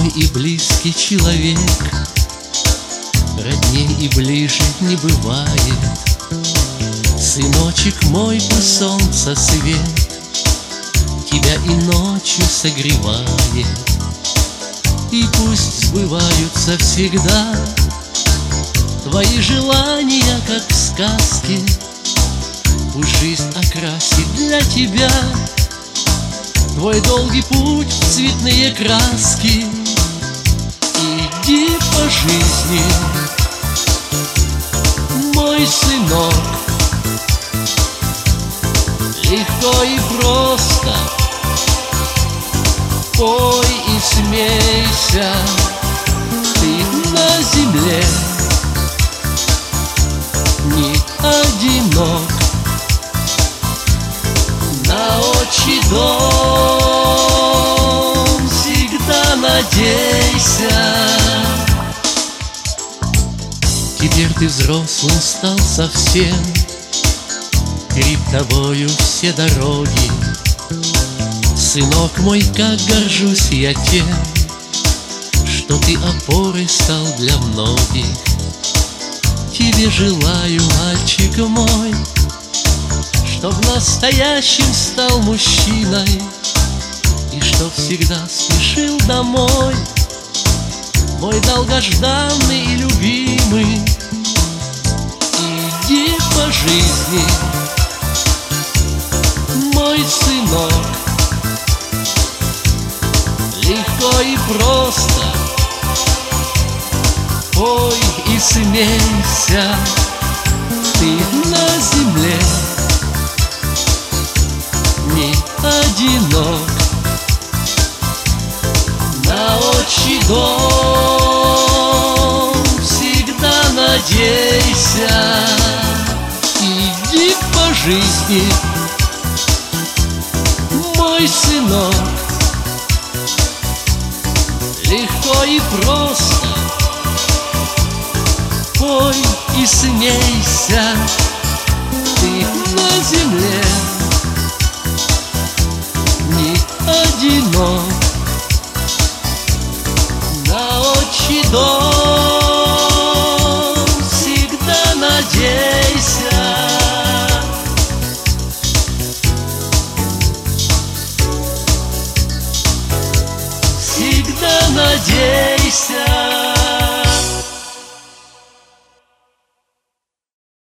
родной и близкий человек, родней и ближе не бывает. Сыночек мой, пусть солнца свет тебя и ночью согревает, и пусть сбываются всегда твои желания, как в сказке. Пусть жизнь окрасит для тебя твой долгий путь в цветные краски. Иди по жизни, мой сынок, легко и просто пой и смейся. Ты на земле не одинок, на отчий дом всегда надейся. Теперь ты взрослым стал совсем, перед тобою все дороги. Сынок мой, как горжусь я тем, что ты опорой стал для многих. Тебе желаю, мальчик мой, чтоб настоящим стал мужчиной, и чтоб всегда спешил домой, мой долгожданный и любимый. Иди по жизни, мой сынок, легко и просто пой и смейся. Ты на земле не одинок, на отчий дом всегда надейся. Иди по жизни, мой сынок, легко и просто пой и смейся. Ты на земле не одинок, на отчий дом всегда надейся. Всегда надейся.